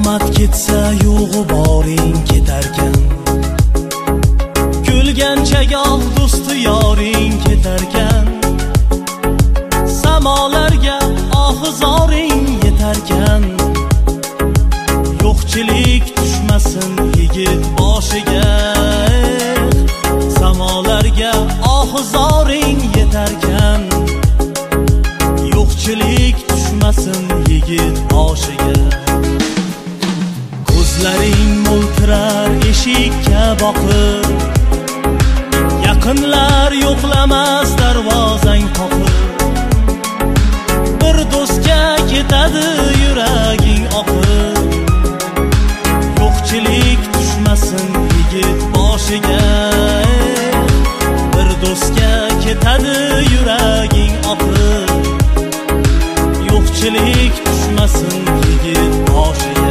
omad ketsa yo'g'i boring ketarkan, kulgancha goh do'sti yoring ketarkan, samolarga ohizoring yetarkan, yo'qchilik tushmasin yigit boshiga, samolarga ohizoring yetarkan, yo'qchilik tushmasin yigit boshiga. Ko'zlaring mo'ltirar eshikka boqib, yaqinlar yo'qlamas darvozang qoqib, bir do'stga ketadi yuraging oqib, yo'qchilik tushmasin yigit boshiga, bir do'stga ketadi yuraging oqib, yo'qchilik tushmasin yigit boshiga.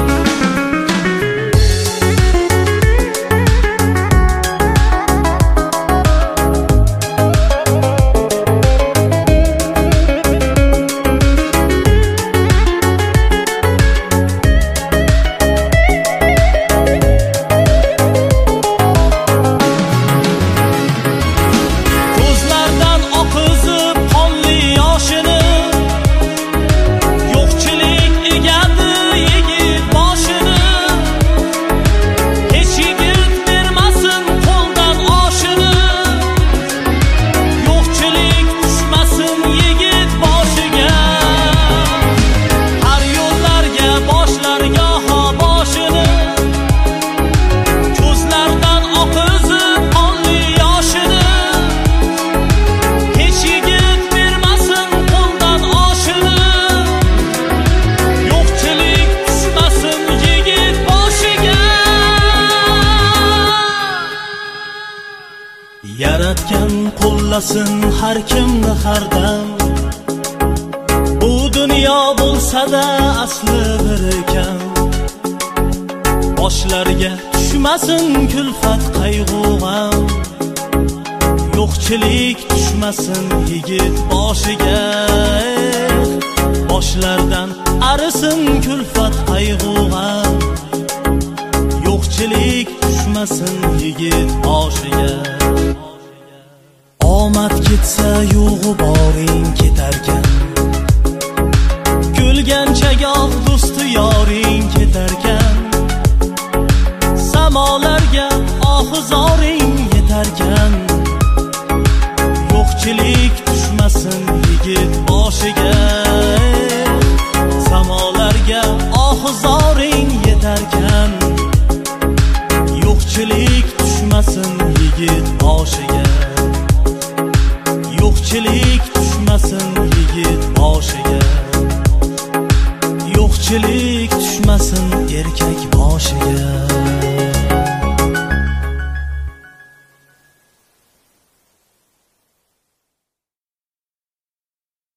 Yaratgan qo'llasin har kimni har dam, bu dunyo bo'lsa-da asli bir ekan, boshlarga tushmasin kulfat qayg'u g'am, yo'qchilik tushmasin yigit boshiga, boshlardan arisin kulfat qayg'u g'am, yo'qchilik tushmasin yigit boshiga. Omad ketsa yo'g'i boring ketarkan, kulgancha goh do'sti yoring ketarkan, samolarga ohizoring yetarkan, yo'qchilik tushmasin yigit boshiga, samolarga ohizoring yetarkan, yo'qchilik tushmasin yigit boshiga, yo'qchilik tushmasin yigit boshiga, yo'qchilik tushmasin erkak boshiga.